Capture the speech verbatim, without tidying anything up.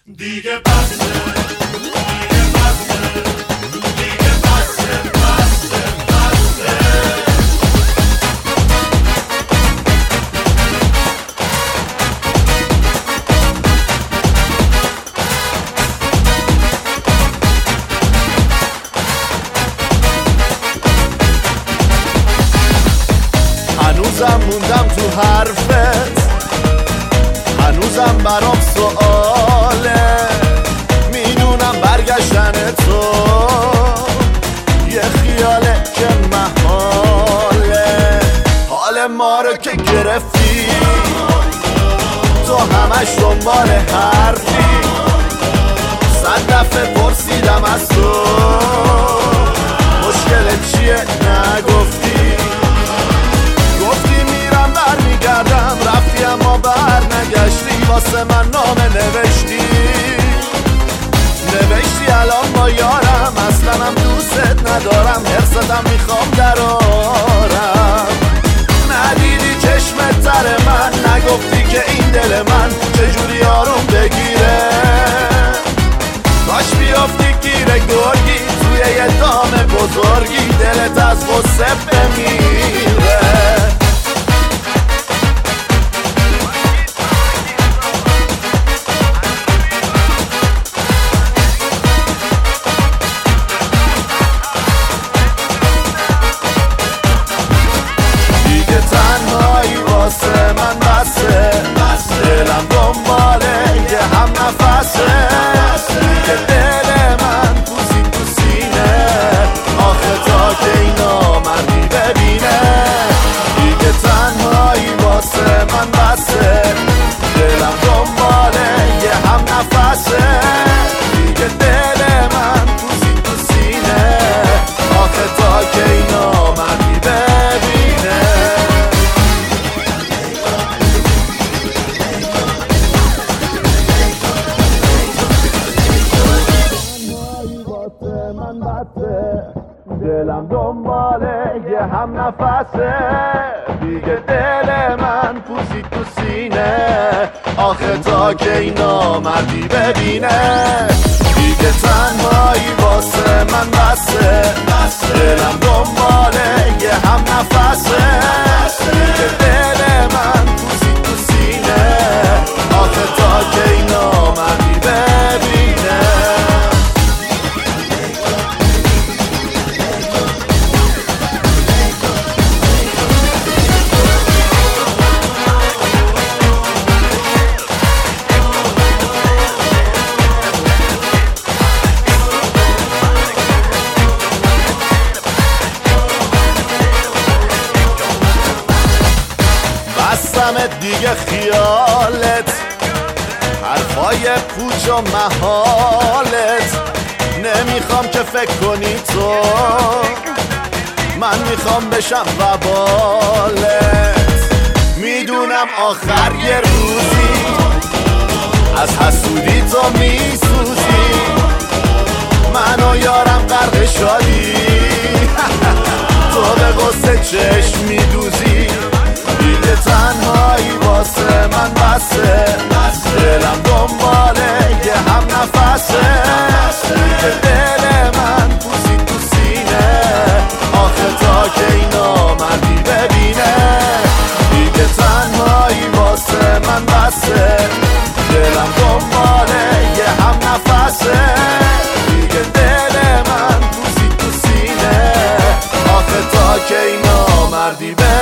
دیگه بسه دیگه بسه دیگه بسه بسه بسه هنوزم موندم تو حرفت، هنوزم برام سؤاله، میدونم برگشتن تو یه خیاله که محاله. حال ما رو که گرفتی تو همش دنبال حرفی، صد دفعه پرسیدم از تو مشکلت چیه نگفتی، گفتی میرم برمیگردم، رفتی اما بر نگشتی، واسه من نامه نوشتی نوشتی الان با یارم، اصلا هم دوست ندارم، حرصتم میخوام درارم. ندیدی چشمت تر من، نگفتی که این دل من چجوری آروم بگیره، کاش بیافتی گیر گرگی توی یه دام بزرگی، دلت از غصه بمیره. واسه من بسه دلم دنباله یه هم نفسه، که دل من پوزی تو سینه، آخه تا که اینا مردی ببینه. دیگه تنهایی واسه من بسه دلم دنباله یه هم نفسه، دیگه دل من پوزی تو سینه، آخه تا که اینا مردی ببینه. من بسه دلم دنباله یه هم نفسه، دیگه دل من پوزی تو سینه، آخه تا که اینا مردی ببینه. دیگه تنهایی واسه من بسه دلم دنباله یه هم نفسه، دیگه دل من پوزی تو سینه، آخه تا که اینا مردی ببینه. بستمت دیگه خیالت، حرفای پوچ و محالت، نمیخوام که فکر کنی تو، من میخوام بشم وبالت. میدونم آخر یه روزی از حسودی تو میسوزی، من و یارم غرق شادی، تو به غصه چشم میدوزی. دیگه تنهایی واسه من بسه دلم دنباله یه هم نفسه، دیگه دل من پوزی تو سینه، آخه تا که اینا مردی ببینه. دیگه تنهایی واسه من بسه دلم دنباله یه هم نفسه، دیگه دل من پوزی تو سینه، آخه تا که اینا مردی ببینه.